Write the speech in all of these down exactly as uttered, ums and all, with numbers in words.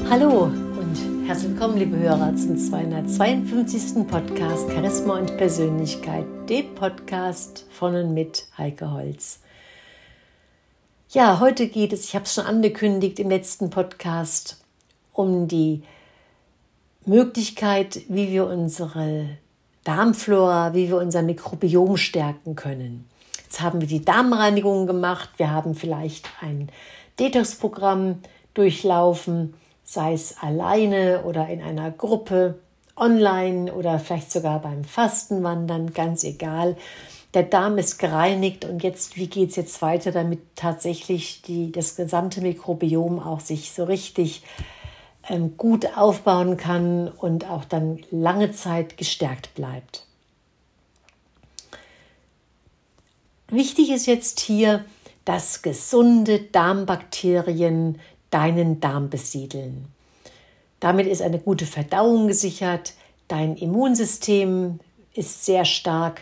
Hallo und herzlich willkommen, liebe Hörer, zum zweihundertzweiundfünfzigsten Podcast Charisma und Persönlichkeit, dem Podcast von und mit Heike Holz. Ja, heute geht es, ich habe es schon angekündigt im letzten Podcast, um die Möglichkeit, wie wir unsere Darmflora, wie wir unser Mikrobiom stärken können. Jetzt haben wir die Darmreinigung gemacht, wir haben vielleicht ein Detox-Programm durchlaufen, sei es alleine oder in einer Gruppe, online oder vielleicht sogar beim Fastenwandern, ganz egal. Der Darm ist gereinigt und jetzt, wie geht es jetzt weiter, damit tatsächlich die, das gesamte Mikrobiom auch sich so richtig ähm, gut aufbauen kann und auch dann lange Zeit gestärkt bleibt. Wichtig ist jetzt hier, dass gesunde Darmbakterien deinen Darm besiedeln. Damit ist eine gute Verdauung gesichert, dein Immunsystem ist sehr stark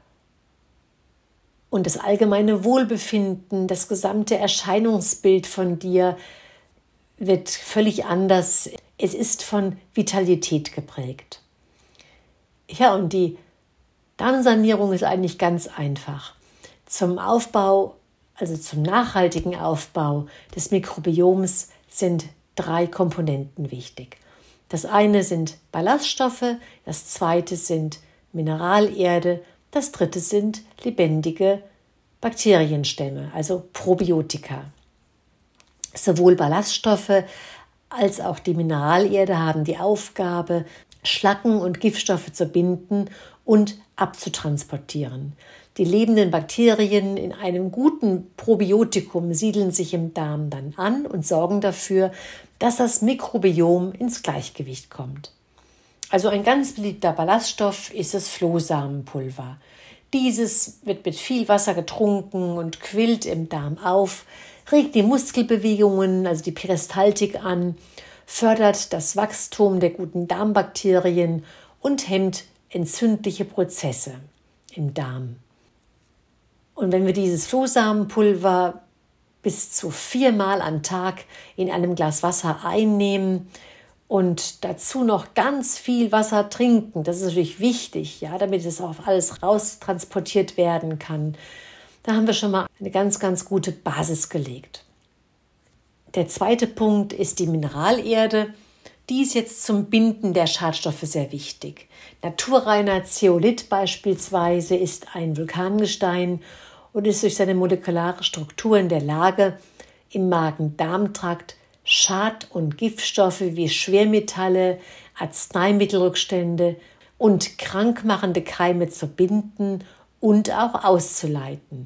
und das allgemeine Wohlbefinden, das gesamte Erscheinungsbild von dir wird völlig anders. Es ist von Vitalität geprägt. Ja, und die Darmsanierung ist eigentlich ganz einfach. Zum Aufbau Also zum nachhaltigen Aufbau des Mikrobioms sind drei Komponenten wichtig. Das eine sind Ballaststoffe, das zweite sind Mineralerde, das dritte sind lebendige Bakterienstämme, also Probiotika. Sowohl Ballaststoffe als auch die Mineralerde haben die Aufgabe, Schlacken und Giftstoffe zu binden und abzutransportieren. Die lebenden Bakterien in einem guten Probiotikum siedeln sich im Darm dann an und sorgen dafür, dass das Mikrobiom ins Gleichgewicht kommt. Also ein ganz beliebter Ballaststoff ist das Flohsamenpulver. Dieses wird mit viel Wasser getrunken und quillt im Darm auf, regt die Muskelbewegungen, also die Peristaltik an, fördert das Wachstum der guten Darmbakterien und hemmt entzündliche Prozesse im Darm. Und wenn wir dieses Flohsamenpulver bis zu viermal am Tag in einem Glas Wasser einnehmen und dazu noch ganz viel Wasser trinken, das ist natürlich wichtig, ja, damit es auf alles raustransportiert werden kann, da haben wir schon mal eine ganz, ganz gute Basis gelegt. Der zweite Punkt ist die Mineralerde. Die ist jetzt zum Binden der Schadstoffe sehr wichtig. Naturreiner Zeolit beispielsweise ist ein Vulkangestein und ist durch seine molekulare Struktur in der Lage, im Magen-Darm-Trakt Schad- und Giftstoffe wie Schwermetalle, Arzneimittelrückstände und krankmachende Keime zu binden und auch auszuleiten.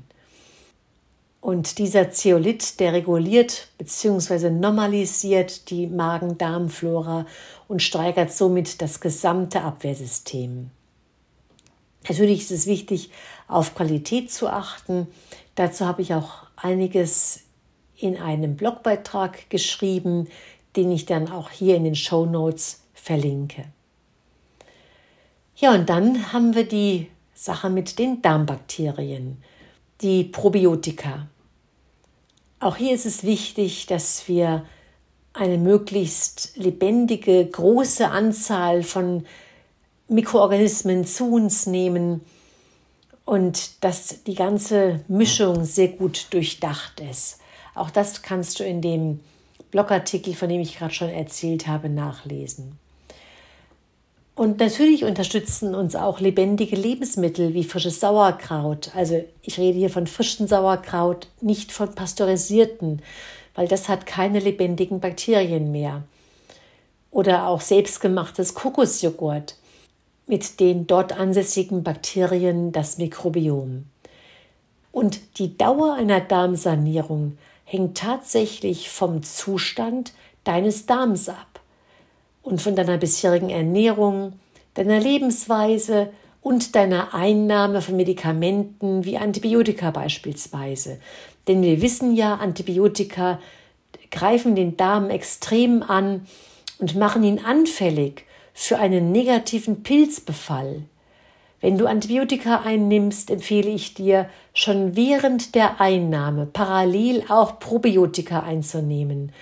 Und dieser Zeolit, der reguliert bzw. normalisiert die Magen-Darm-Flora und steigert somit das gesamte Abwehrsystem. Natürlich ist es wichtig, auf Qualität zu achten. Dazu habe ich auch einiges in einem Blogbeitrag geschrieben, den ich dann auch hier in den Shownotes verlinke. Ja, und dann haben wir die Sache mit den Darmbakterien, die Probiotika. Auch hier ist es wichtig, dass wir eine möglichst lebendige, große Anzahl von Mikroorganismen zu uns nehmen und dass die ganze Mischung sehr gut durchdacht ist. Auch das kannst du in dem Blogartikel, von dem ich gerade schon erzählt habe, nachlesen. Und natürlich unterstützen uns auch lebendige Lebensmittel wie frisches Sauerkraut. Also ich rede hier von frischem Sauerkraut, nicht von pasteurisierten, weil das hat keine lebendigen Bakterien mehr. Oder auch selbstgemachtes Kokosjoghurt mit den dort ansässigen Bakterien, das Mikrobiom. Und die Dauer einer Darmsanierung hängt tatsächlich vom Zustand deines Darms ab und von deiner bisherigen Ernährung, deiner Lebensweise und deiner Einnahme von Medikamenten wie Antibiotika beispielsweise. Denn wir wissen ja, Antibiotika greifen den Darm extrem an und machen ihn anfällig für einen negativen Pilzbefall. Wenn du Antibiotika einnimmst, empfehle ich dir, schon während der Einnahme parallel auch Probiotika einzunehmen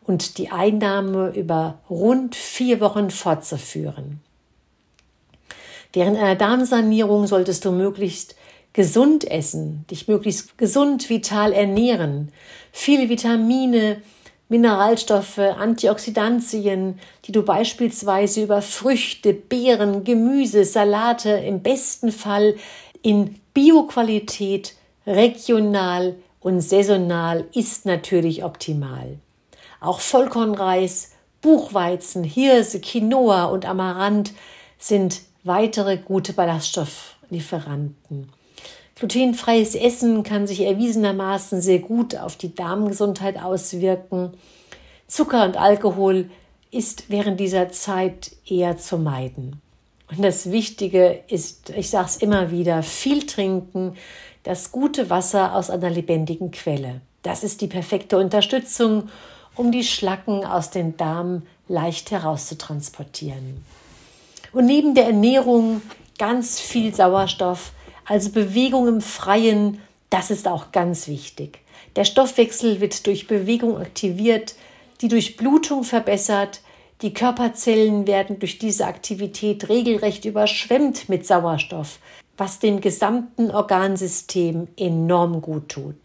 und die Einnahme über rund vier Wochen fortzuführen. Während einer Darmsanierung solltest du möglichst gesund essen, dich möglichst gesund vital ernähren, viele Vitamine, Mineralstoffe, Antioxidantien, die du beispielsweise über Früchte, Beeren, Gemüse, Salate im besten Fall in Bioqualität, regional und saisonal isst, natürlich optimal. Auch Vollkornreis, Buchweizen, Hirse, Quinoa und Amaranth sind weitere gute Ballaststofflieferanten. Glutenfreies Essen kann sich erwiesenermaßen sehr gut auf die Darmgesundheit auswirken. Zucker und Alkohol ist während dieser Zeit eher zu meiden. Und das Wichtige ist, ich sage es immer wieder, viel trinken, das gute Wasser aus einer lebendigen Quelle. Das ist die perfekte Unterstützung, um die Schlacken aus dem Darm leicht herauszutransportieren. Und neben der Ernährung ganz viel Sauerstoff, also Bewegung im Freien, das ist auch ganz wichtig. Der Stoffwechsel wird durch Bewegung aktiviert, die Durchblutung verbessert, die Körperzellen werden durch diese Aktivität regelrecht überschwemmt mit Sauerstoff, was dem gesamten Organsystem enorm gut tut.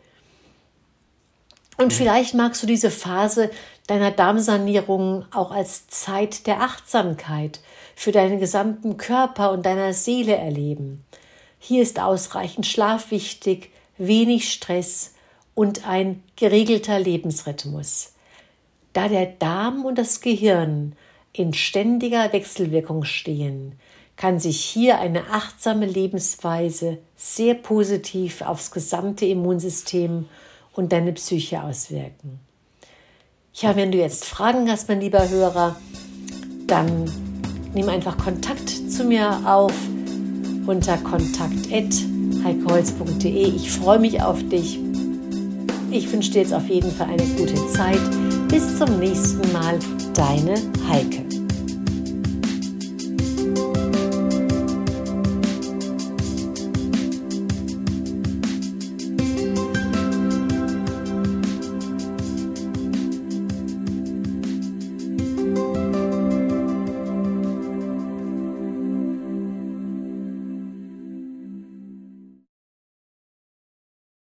Und vielleicht magst du diese Phase deiner Darmsanierung auch als Zeit der Achtsamkeit für deinen gesamten Körper und deiner Seele erleben. Hier ist ausreichend Schlaf wichtig, wenig Stress und ein geregelter Lebensrhythmus. Da der Darm und das Gehirn in ständiger Wechselwirkung stehen, kann sich hier eine achtsame Lebensweise sehr positiv aufs gesamte Immunsystem und deine Psyche auswirken. Ja, wenn du jetzt Fragen hast, mein lieber Hörer, dann nimm einfach Kontakt zu mir auf unter kontakt at heikeholz punkt de. Ich freue mich auf dich. Ich wünsche dir jetzt auf jeden Fall eine gute Zeit. Bis zum nächsten Mal, deine Heike.